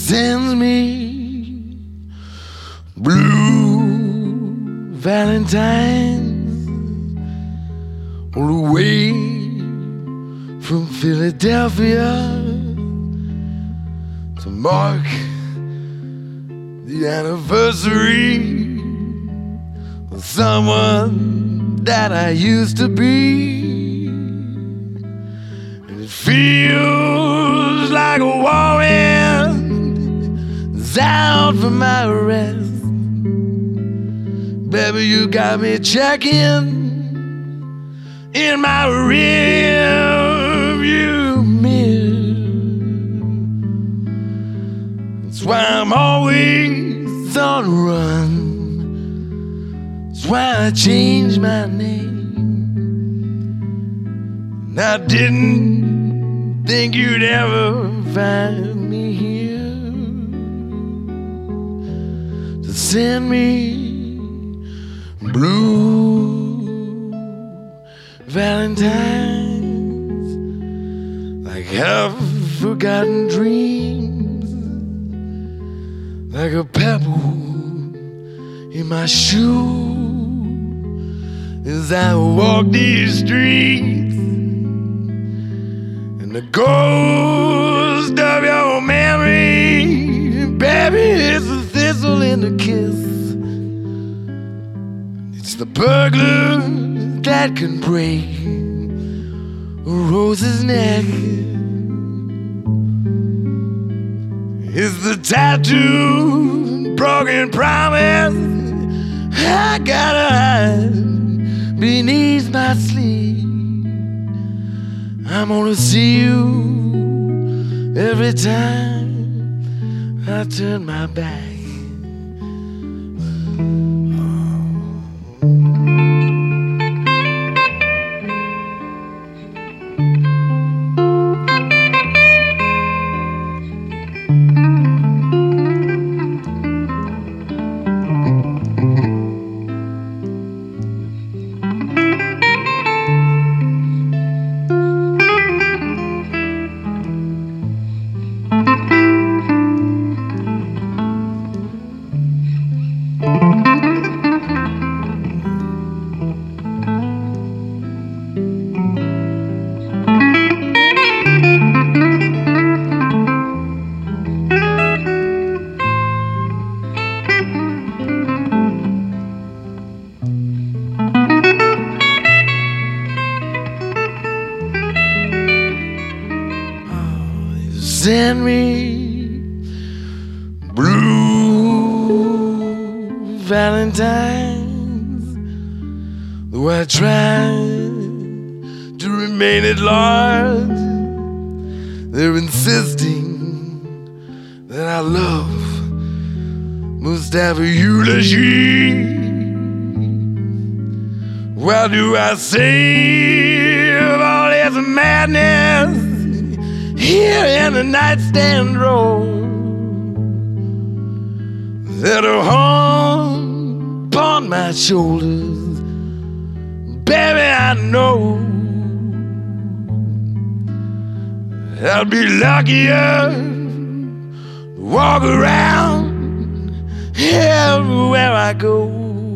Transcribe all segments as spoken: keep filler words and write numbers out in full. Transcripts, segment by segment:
sends me blue valentines all the way from Philadelphia to mark the anniversary of someone that I used to be. And it feels like a whirlwind is out for my rest. Baby, you got me checking in my rearview mirror. That's why I'm always on the run. That's why I changed my name. And I didn't think you'd ever find me here to send me blue valentines, like half-forgotten dreams, like a pebble in my shoe as I walk these streets, and the ghost of your memory, baby, it's a thistle in a kiss. It's the burglar that can break a rose's neck. It's the tattooed broken promise I gotta hide beneath my sleeve. I'm gonna see you every time I turn my back. Send me blue valentines, though I try to remain at large. They're insisting that our love must have a eulogy. Why do I save all this madness here in the nightstand drawer that are hung upon my shoulders? Baby, I know I'll be luckier to walk around everywhere I go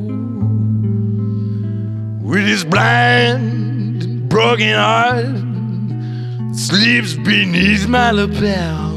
with this blind, broken heart sleeps beneath my lapel.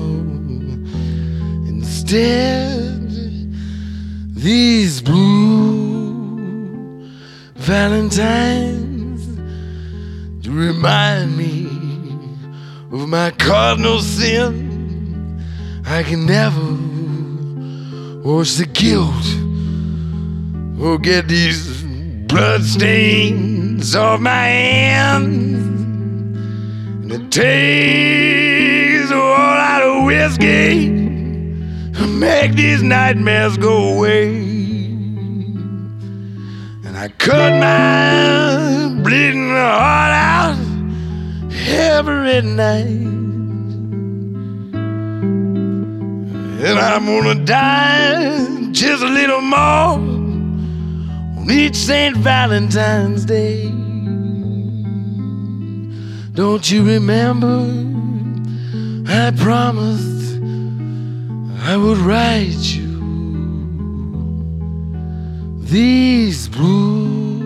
Instead, these blue valentines to remind me of my cardinal sin. I can never wash the guilt or get these blood stains off my hands. It takes a whole lot of whiskey to make these nightmares go away. And I cut my bleeding heart out every night. And I'm gonna die just a little more on each Saint Valentine's Day. Don't you remember? I promised I would write you these blue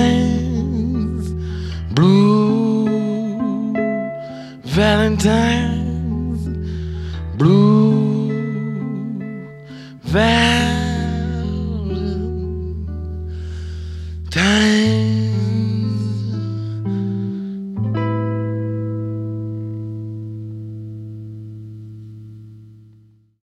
Valentines, blue Valentines.